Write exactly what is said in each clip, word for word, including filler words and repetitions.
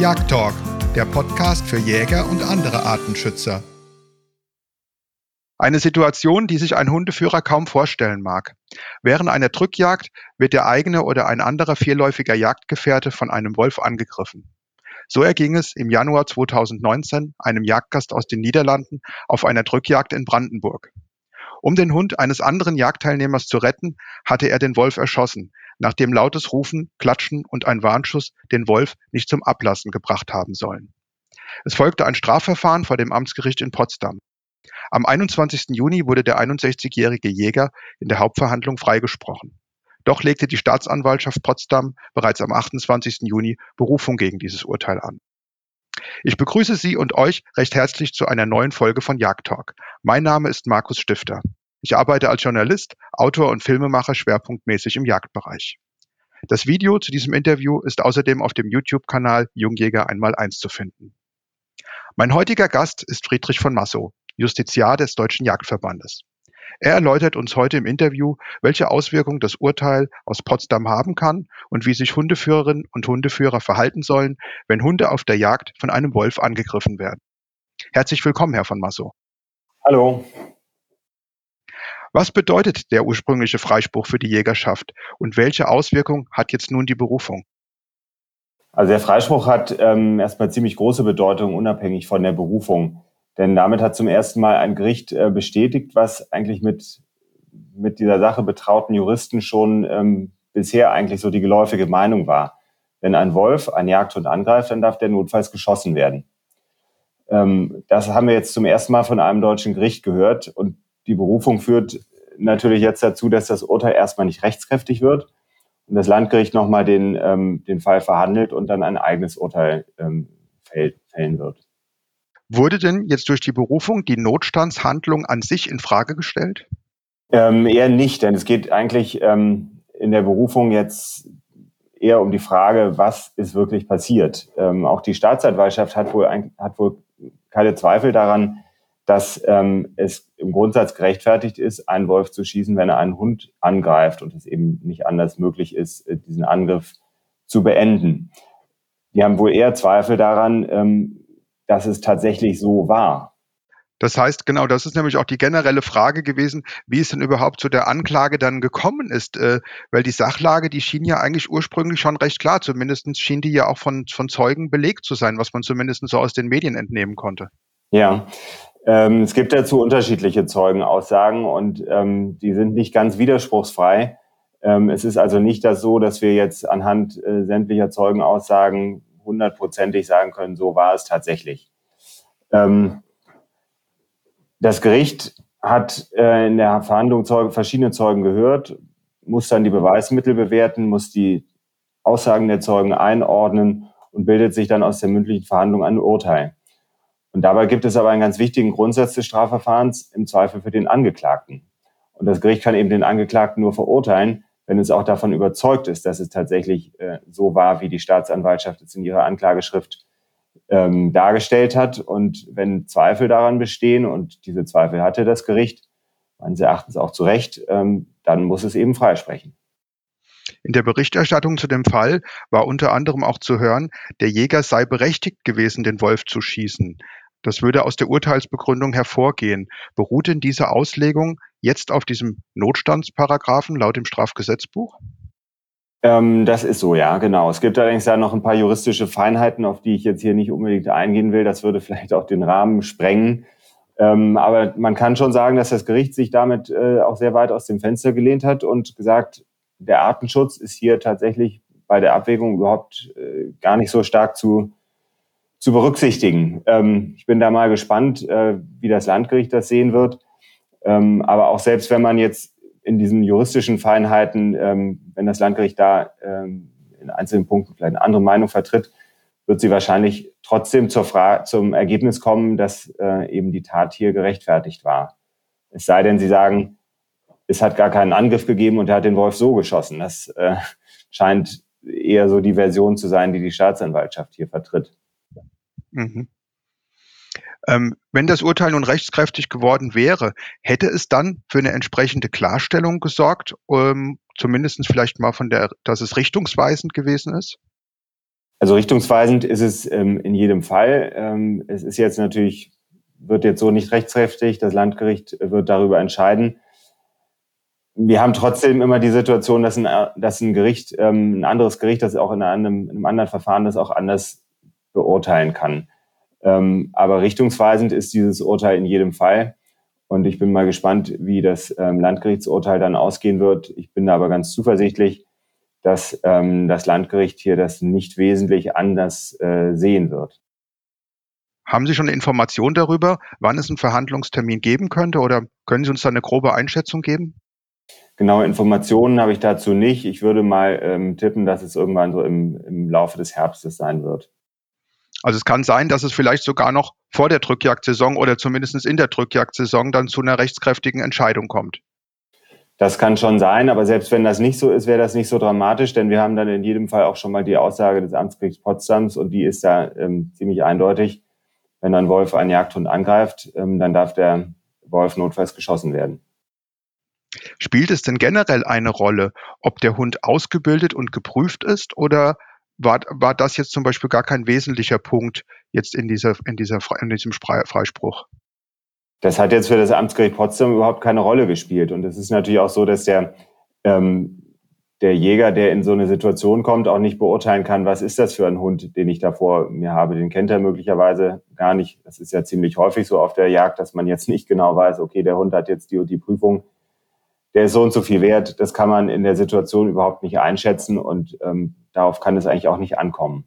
Jagdtalk, der Podcast für Jäger und andere Artenschützer. Eine Situation, die sich ein Hundeführer kaum vorstellen mag. Während einer Drückjagd wird der eigene oder ein anderer vierläufiger Jagdgefährte von einem Wolf angegriffen. So erging es im Januar zweitausendneunzehn einem Jagdgast aus den Niederlanden auf einer Drückjagd in Brandenburg. Um den Hund eines anderen Jagdteilnehmers zu retten, hatte er den Wolf erschossen, nachdem lautes Rufen, Klatschen und ein Warnschuss den Wolf nicht zum Ablassen gebracht haben sollen. Es folgte ein Strafverfahren vor dem Amtsgericht in Potsdam. Am einundzwanzigsten Juni wurde der einundsechzigjährige Jäger in der Hauptverhandlung freigesprochen. Doch legte die Staatsanwaltschaft Potsdam bereits am achtundzwanzigsten Juni Berufung gegen dieses Urteil an. Ich begrüße Sie und euch recht herzlich zu einer neuen Folge von Jagdtalk. Mein Name ist Markus Stifter. Ich arbeite als Journalist, Autor und Filmemacher schwerpunktmäßig im Jagdbereich. Das Video zu diesem Interview ist außerdem auf dem YouTube-Kanal Jungjäger einmal eins zu finden. Mein heutiger Gast ist Friedrich von Massow, Justiziar des Deutschen Jagdverbandes. Er erläutert uns heute im Interview, welche Auswirkungen das Urteil aus Potsdam haben kann und wie sich Hundeführerinnen und Hundeführer verhalten sollen, wenn Hunde auf der Jagd von einem Wolf angegriffen werden. Herzlich willkommen, Herr von Massow. Hallo. Was bedeutet der ursprüngliche Freispruch für die Jägerschaft und welche Auswirkungen hat jetzt nun die Berufung? Also der Freispruch hat ähm, erstmal ziemlich große Bedeutung, unabhängig von der Berufung. Denn damit hat zum ersten Mal ein Gericht äh, bestätigt, was eigentlich mit, mit dieser Sache betrauten Juristen schon ähm, bisher eigentlich so die geläufige Meinung war. Wenn ein Wolf einen Jagdhund angreift, dann darf der notfalls geschossen werden. Ähm, das haben wir jetzt zum ersten Mal von einem deutschen Gericht gehört. Und die Berufung führt natürlich jetzt dazu, dass das Urteil erstmal nicht rechtskräftig wird und das Landgericht nochmal den, ähm, den Fall verhandelt und dann ein eigenes Urteil ähm, fällen wird. Wurde denn jetzt durch die Berufung die Notstandshandlung an sich in Frage gestellt? Ähm, eher nicht, denn es geht eigentlich ähm, in der Berufung jetzt eher um die Frage, was ist wirklich passiert. Ähm, auch die Staatsanwaltschaft hat wohl, ein, hat wohl keine Zweifel daran, dass ähm, es im Grundsatz gerechtfertigt ist, einen Wolf zu schießen, wenn er einen Hund angreift und es eben nicht anders möglich ist, diesen Angriff zu beenden. Die haben wohl eher Zweifel daran, ähm, dass es tatsächlich so war. Das heißt, genau, das ist nämlich auch die generelle Frage gewesen, wie es denn überhaupt zu der Anklage dann gekommen ist, äh, weil die Sachlage, die schien ja eigentlich ursprünglich schon recht klar, zumindest schien die ja auch von, von Zeugen belegt zu sein, was man zumindest so aus den Medien entnehmen konnte. Ja, ähm, es gibt dazu unterschiedliche Zeugenaussagen und ähm, die sind nicht ganz widerspruchsfrei. Ähm, es ist also nicht das so, dass wir jetzt anhand äh, sämtlicher Zeugenaussagen hundertprozentig sagen können, so war es tatsächlich. Ähm, Das Gericht hat äh, in der Verhandlung Zeugen, verschiedene Zeugen gehört, muss dann die Beweismittel bewerten, muss die Aussagen der Zeugen einordnen und bildet sich dann aus der mündlichen Verhandlung ein Urteil. Und dabei gibt es aber einen ganz wichtigen Grundsatz des Strafverfahrens, im Zweifel für den Angeklagten. Und das Gericht kann eben den Angeklagten nur verurteilen, wenn es auch davon überzeugt ist, dass es tatsächlich äh, so war, wie die Staatsanwaltschaft es in ihrer Anklageschrift ähm, dargestellt hat. Und wenn Zweifel daran bestehen, und diese Zweifel hatte das Gericht, meines Erachtens auch zu Recht, ähm, dann muss es eben freisprechen. In der Berichterstattung zu dem Fall war unter anderem auch zu hören, der Jäger sei berechtigt gewesen, den Wolf zu schießen. Das würde aus der Urteilsbegründung hervorgehen. Beruht denn diese Auslegung jetzt auf diesem Notstandsparagraphen laut dem Strafgesetzbuch? Ähm, das ist so, ja, genau. Es gibt allerdings da noch ein paar juristische Feinheiten, auf die ich jetzt hier nicht unbedingt eingehen will. Das würde vielleicht auch den Rahmen sprengen. Ähm, aber man kann schon sagen, dass das Gericht sich damit äh, auch sehr weit aus dem Fenster gelehnt hat und gesagt, der Artenschutz ist hier tatsächlich bei der Abwägung überhaupt äh, gar nicht so stark zu, zu berücksichtigen. Ähm, ich bin da mal gespannt, äh, wie das Landgericht das sehen wird. Ähm, aber auch selbst wenn man jetzt in diesen juristischen Feinheiten, ähm, wenn das Landgericht da ähm, in einzelnen Punkten vielleicht eine andere Meinung vertritt, wird sie wahrscheinlich trotzdem zur Fra- zum Ergebnis kommen, dass äh, eben die Tat hier gerechtfertigt war. Es sei denn, sie sagen, es hat gar keinen Angriff gegeben und er hat den Wolf so geschossen. Das äh, scheint eher so die Version zu sein, die die Staatsanwaltschaft hier vertritt. Mhm. Ähm, wenn das Urteil nun rechtskräftig geworden wäre, hätte es dann für eine entsprechende Klarstellung gesorgt, ähm, zumindest vielleicht mal von der, dass es richtungsweisend gewesen ist? Also richtungsweisend ist es ähm, in jedem Fall. Ähm, es ist jetzt natürlich, wird jetzt so nicht rechtskräftig. Das Landgericht wird darüber entscheiden. Wir haben trotzdem immer die Situation, dass ein, dass ein Gericht, ähm, ein anderes Gericht, das auch in einem, in einem anderen Verfahren das auch anders beurteilen kann. Ähm, aber richtungsweisend ist dieses Urteil in jedem Fall. Und ich bin mal gespannt, wie das ähm, Landgerichtsurteil dann ausgehen wird. Ich bin da aber ganz zuversichtlich, dass ähm, das Landgericht hier das nicht wesentlich anders äh, sehen wird. Haben Sie schon eine Information darüber, wann es einen Verhandlungstermin geben könnte, oder können Sie uns da eine grobe Einschätzung geben? Genaue Informationen habe ich dazu nicht. Ich würde mal ähm, tippen, dass es irgendwann so im, im Laufe des Herbstes sein wird. Also es kann sein, dass es vielleicht sogar noch vor der Drückjagdsaison oder zumindest in der Drückjagdsaison dann zu einer rechtskräftigen Entscheidung kommt. Das kann schon sein, aber selbst wenn das nicht so ist, wäre das nicht so dramatisch, denn wir haben dann in jedem Fall auch schon mal die Aussage des Amtsgerichts Potsdams und die ist da ähm, ziemlich eindeutig. Wenn ein Wolf einen Jagdhund angreift, ähm, dann darf der Wolf notfalls geschossen werden. Spielt es denn generell eine Rolle, ob der Hund ausgebildet und geprüft ist, oder war, war das jetzt zum Beispiel gar kein wesentlicher Punkt jetzt in, dieser, in, dieser, in diesem Freispruch? Das hat jetzt für das Amtsgericht Potsdam überhaupt keine Rolle gespielt. Und es ist natürlich auch so, dass der, ähm, der Jäger, der in so eine Situation kommt, auch nicht beurteilen kann, was ist das für ein Hund, den ich da vor mir habe. Den kennt er möglicherweise gar nicht. Das ist ja ziemlich häufig so auf der Jagd, dass man jetzt nicht genau weiß, okay, der Hund hat jetzt die und die Prüfung, der ist so und so viel wert. Das kann man in der Situation überhaupt nicht einschätzen und ähm, darauf kann es eigentlich auch nicht ankommen.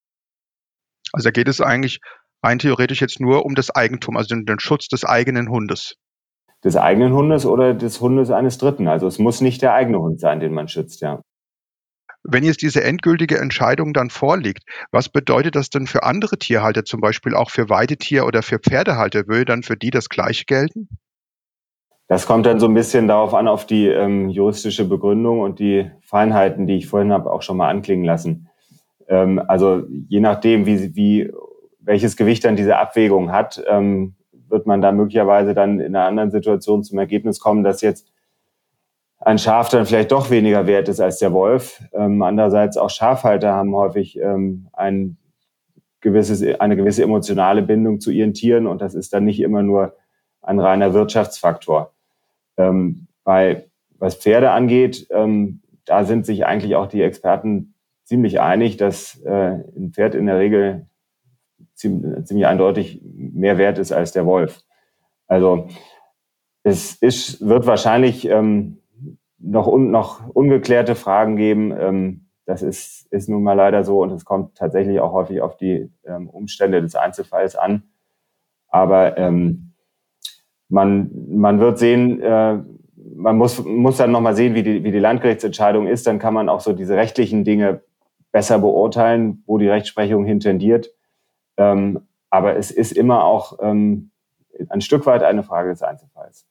Also da geht es eigentlich rein theoretisch jetzt nur um das Eigentum, also den, den Schutz des eigenen Hundes. Des eigenen Hundes oder des Hundes eines Dritten. Also es muss nicht der eigene Hund sein, den man schützt, ja. Wenn jetzt diese endgültige Entscheidung dann vorliegt, was bedeutet das denn für andere Tierhalter, zum Beispiel auch für Weidetier- oder für Pferdehalter? Würde dann für die das Gleiche gelten? Das kommt dann so ein bisschen darauf an, auf die ähm, juristische Begründung und die Feinheiten, die ich vorhin habe, auch schon mal anklingen lassen. Ähm, also je nachdem, wie, wie, welches Gewicht dann diese Abwägung hat, ähm, wird man da möglicherweise dann in einer anderen Situation zum Ergebnis kommen, dass jetzt ein Schaf dann vielleicht doch weniger wert ist als der Wolf. Ähm, andererseits auch Schafhalter haben häufig ähm, ein gewisses, eine gewisse emotionale Bindung zu ihren Tieren und das ist dann nicht immer nur ein reiner Wirtschaftsfaktor. Ähm, bei, was Pferde angeht, ähm, da sind sich eigentlich auch die Experten ziemlich einig, dass äh, ein Pferd in der Regel ziemlich, ziemlich eindeutig mehr wert ist als der Wolf. Also es ist, wird wahrscheinlich ähm, noch, un, noch ungeklärte Fragen geben. Ähm, das ist, ist nun mal leider so und es kommt tatsächlich auch häufig auf die ähm, Umstände des Einzelfalls an. Aber ähm, man, man wird sehen, äh, man muss, muss dann nochmal sehen, wie die, wie die Landgerichtsentscheidung ist. Dann kann man auch so diese rechtlichen Dinge besser beurteilen, wo die Rechtsprechung hintendiert. Ähm, aber es ist immer auch ähm, ein Stück weit eine Frage des Einzelfalls.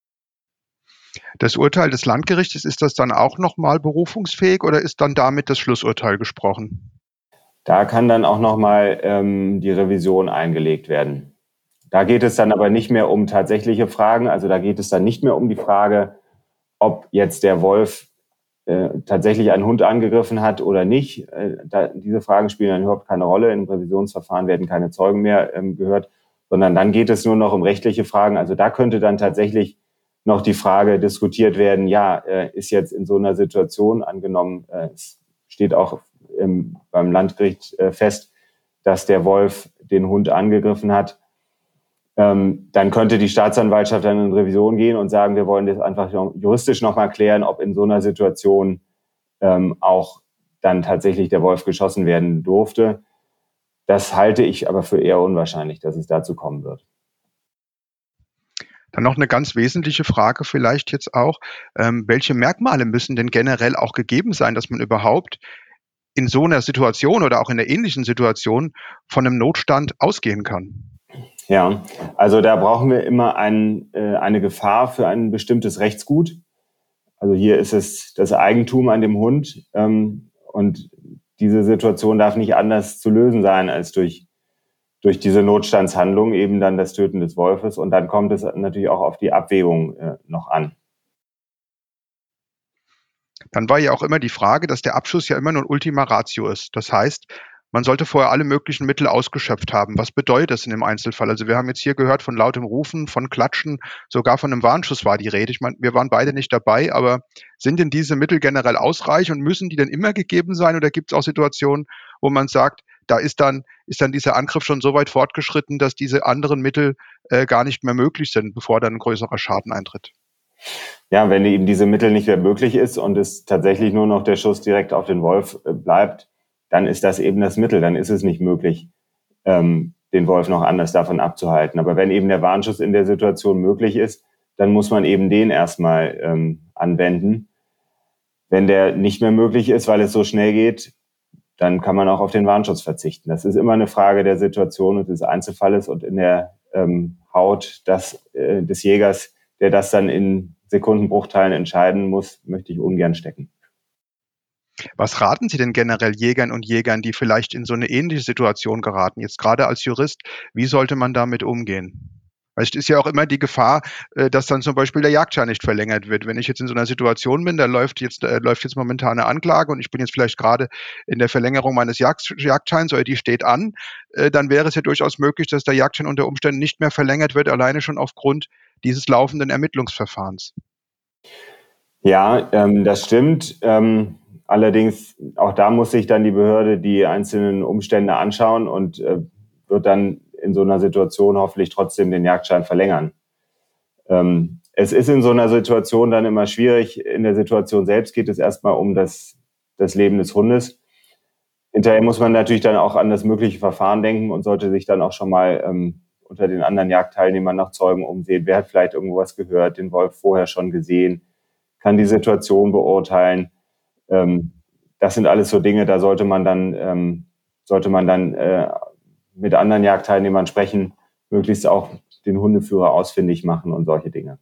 Das Urteil des Landgerichtes, ist das dann auch nochmal berufungsfähig oder ist dann damit das Schlussurteil gesprochen? Da kann dann auch nochmal ähm, die Revision eingelegt werden. Da geht es dann aber nicht mehr um tatsächliche Fragen. Also da geht es dann nicht mehr um die Frage, ob jetzt der Wolf äh, tatsächlich einen Hund angegriffen hat oder nicht. Äh, da, diese Fragen spielen dann überhaupt keine Rolle. Im Revisionsverfahren werden keine Zeugen mehr ähm, gehört, sondern dann geht es nur noch um rechtliche Fragen. Also da könnte dann tatsächlich noch die Frage diskutiert werden, ja, äh, ist jetzt in so einer Situation angenommen, äh, es steht auch im, beim Landgericht äh, fest, dass der Wolf den Hund angegriffen hat, ähm, dann könnte die Staatsanwaltschaft dann in Revision gehen und sagen, wir wollen das einfach juristisch nochmal klären, ob in so einer Situation ähm, auch dann tatsächlich der Wolf geschossen werden durfte. Das halte ich aber für eher unwahrscheinlich, dass es dazu kommen wird. Dann noch eine ganz wesentliche Frage vielleicht jetzt auch. Ähm, welche Merkmale müssen denn generell auch gegeben sein, dass man überhaupt in so einer Situation oder auch in einer ähnlichen Situation von einem Notstand ausgehen kann? Ja, also da brauchen wir immer ein, äh, eine Gefahr für ein bestimmtes Rechtsgut. Also hier ist es das Eigentum an dem Hund ähm, und diese Situation darf nicht anders zu lösen sein als durch, durch diese Notstandshandlung, eben dann das Töten des Wolfes. Und dann kommt es natürlich auch auf die Abwägung äh, noch an. Dann war ja auch immer die Frage, dass der Abschuss ja immer nur ein Ultima Ratio ist. Das heißt, man sollte vorher alle möglichen Mittel ausgeschöpft haben. Was bedeutet das in dem Einzelfall? Also wir haben jetzt hier gehört von lautem Rufen, von Klatschen, sogar von einem Warnschuss war die Rede. Ich meine, wir waren beide nicht dabei, aber sind denn diese Mittel generell ausreichend und müssen die denn immer gegeben sein? Oder gibt es auch Situationen, wo man sagt, da ist dann, ist dann dieser Angriff schon so weit fortgeschritten, dass diese anderen Mittel äh, gar nicht mehr möglich sind, bevor dann ein größerer Schaden eintritt? Ja, wenn eben diese Mittel nicht mehr möglich ist und es tatsächlich nur noch der Schuss direkt auf den Wolf äh, bleibt, dann ist das eben das Mittel. Dann ist es nicht möglich, ähm, den Wolf noch anders davon abzuhalten. Aber wenn eben der Warnschuss in der Situation möglich ist, dann muss man eben den erstmal ähm, anwenden. Wenn der nicht mehr möglich ist, weil es so schnell geht, dann kann man auch auf den Warnschuss verzichten. Das ist immer eine Frage der Situation und des Einzelfalles und in der ähm, Haut das, äh, des Jägers, der das dann in Sekundenbruchteilen entscheiden muss, möchte ich ungern stecken. Was raten Sie denn generell Jägern und Jägern, die vielleicht in so eine ähnliche Situation geraten? Jetzt gerade als Jurist, wie sollte man damit umgehen? Weil es ist ja auch immer die Gefahr, äh, dass dann zum Beispiel der Jagdschein nicht verlängert wird. Wenn ich jetzt in so einer Situation bin, da läuft jetzt, äh, läuft jetzt momentan eine Anklage und ich bin jetzt vielleicht gerade in der Verlängerung meines Jagd Jagdscheins oder die steht an, äh, dann wäre es ja durchaus möglich, dass der Jagdschein unter Umständen nicht mehr verlängert wird, alleine schon aufgrund dieses laufenden Ermittlungsverfahrens. Ja, ähm, das stimmt. Ähm, allerdings, auch da muss sich dann die Behörde die einzelnen Umstände anschauen und äh, wird dann in so einer Situation hoffentlich trotzdem den Jagdschein verlängern. Ähm, es ist in so einer Situation dann immer schwierig. In der Situation selbst geht es erstmal um das, das Leben des Hundes. Hinterher muss man natürlich dann auch an das mögliche Verfahren denken und sollte sich dann auch schon mal ähm, unter den anderen Jagdteilnehmern nach Zeugen umsehen. Wer hat vielleicht irgendwas gehört, den Wolf vorher schon gesehen, kann die Situation beurteilen. Ähm, das sind alles so Dinge, da sollte man dann, ähm, sollte man dann äh, mit anderen Jagdteilnehmern sprechen, möglichst auch den Hundeführer ausfindig machen und solche Dinge.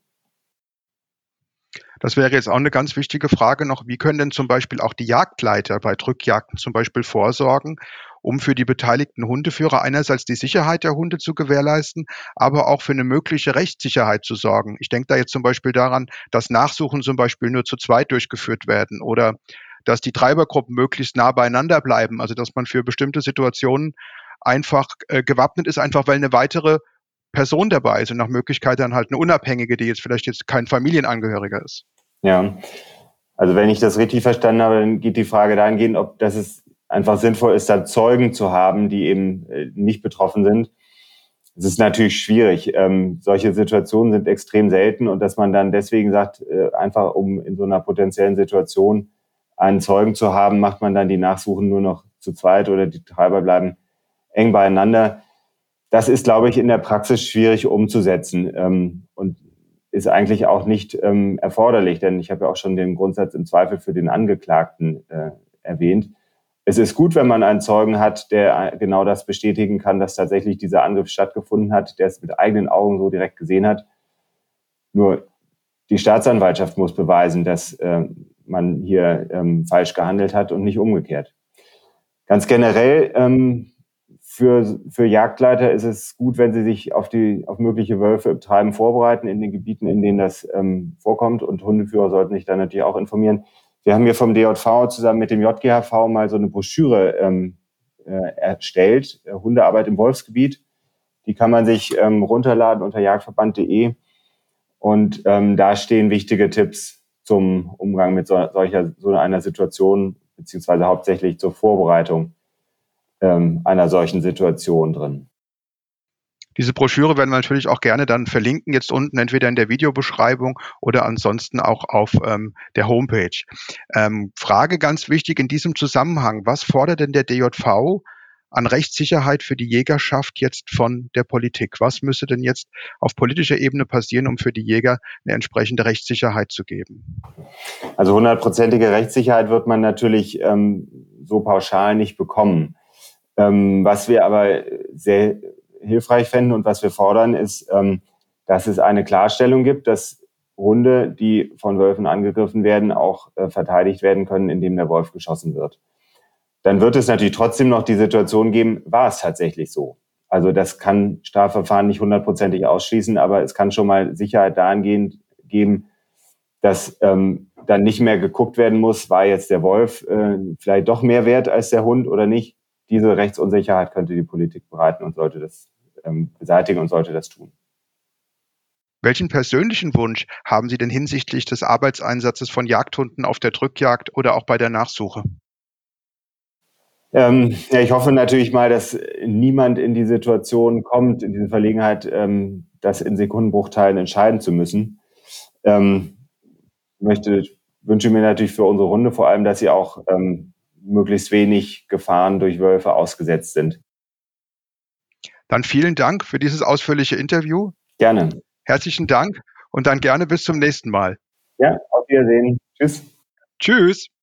Das wäre jetzt auch eine ganz wichtige Frage noch. Wie können denn zum Beispiel auch die Jagdleiter bei Drückjagden zum Beispiel vorsorgen, um für die beteiligten Hundeführer einerseits die Sicherheit der Hunde zu gewährleisten, aber auch für eine mögliche Rechtssicherheit zu sorgen? Ich denke da jetzt zum Beispiel daran, dass Nachsuchen zum Beispiel nur zu zweit durchgeführt werden oder dass die Treibergruppen möglichst nah beieinander bleiben, also dass man für bestimmte Situationen einfach äh, gewappnet ist, einfach weil eine weitere Person dabei ist und nach Möglichkeit dann halt eine Unabhängige, die jetzt vielleicht jetzt kein Familienangehöriger ist. Ja, also wenn ich das richtig verstanden habe, dann geht die Frage dahingehend, ob das es einfach sinnvoll ist, da Zeugen zu haben, die eben äh, nicht betroffen sind. Es ist natürlich schwierig. Ähm, solche Situationen sind extrem selten und dass man dann deswegen sagt, äh, einfach um in so einer potenziellen Situation einen Zeugen zu haben, macht man dann die Nachsuchen nur noch zu zweit oder die Treiber bleiben eng beieinander. Das ist, glaube ich, in der Praxis schwierig umzusetzen ähm, und ist eigentlich auch nicht ähm, erforderlich, denn ich habe ja auch schon den Grundsatz im Zweifel für den Angeklagten äh, erwähnt. Es ist gut, wenn man einen Zeugen hat, der genau das bestätigen kann, dass tatsächlich dieser Angriff stattgefunden hat, der es mit eigenen Augen so direkt gesehen hat. Nur die Staatsanwaltschaft muss beweisen, dass äh, man hier ähm, falsch gehandelt hat und nicht umgekehrt. Ganz generell ähm, für, für Jagdleiter ist es gut, wenn sie sich auf, die, auf mögliche Wölfe im Treiben vorbereiten in den Gebieten, in denen das ähm, vorkommt. Und Hundeführer sollten sich dann natürlich auch informieren. Wir haben hier vom D J V zusammen mit dem J G H V mal so eine Broschüre ähm, äh, erstellt, äh, Hundearbeit im Wolfsgebiet. Die kann man sich ähm, runterladen unter jagdverband punkt de. Und ähm, da stehen wichtige Tipps zum Umgang mit so, solcher, so einer Situation, beziehungsweise hauptsächlich zur Vorbereitung ähm, einer solchen Situation drin. Diese Broschüre werden wir natürlich auch gerne dann verlinken, jetzt unten entweder in der Videobeschreibung oder ansonsten auch auf ähm, der Homepage. Ähm, Frage ganz wichtig in diesem Zusammenhang, was fordert denn der D J V an Rechtssicherheit für die Jägerschaft jetzt von der Politik? Was müsste denn jetzt auf politischer Ebene passieren, um für die Jäger eine entsprechende Rechtssicherheit zu geben? Also hundertprozentige Rechtssicherheit wird man natürlich ähm, so pauschal nicht bekommen. Ähm, was wir aber sehr hilfreich fänden und was wir fordern, ist, ähm, dass es eine Klarstellung gibt, dass Hunde, die von Wölfen angegriffen werden, auch äh, verteidigt werden können, indem der Wolf geschossen wird. Dann wird es natürlich trotzdem noch die Situation geben, war es tatsächlich so? Also das kann Strafverfahren nicht hundertprozentig ausschließen, aber es kann schon mal Sicherheit dahingehend geben, dass ähm, dann nicht mehr geguckt werden muss, war jetzt der Wolf äh, vielleicht doch mehr wert als der Hund oder nicht. diese Rechtsunsicherheit könnte die Politik bereiten und sollte das ähm, beseitigen und sollte das tun. Welchen persönlichen Wunsch haben Sie denn hinsichtlich des Arbeitseinsatzes von Jagdhunden auf der Drückjagd oder auch bei der Nachsuche? Ähm, ja, ich hoffe natürlich mal, dass niemand in die Situation kommt, in diese Verlegenheit, ähm, das in Sekundenbruchteilen entscheiden zu müssen. Ähm, möchte, wünsche mir natürlich für unsere Hunde vor allem, dass sie auch ähm, möglichst wenig Gefahren durch Wölfe ausgesetzt sind. Dann vielen Dank für dieses ausführliche Interview. Gerne. Herzlichen Dank und dann gerne bis zum nächsten Mal. Ja, auf Wiedersehen. Tschüss. Tschüss.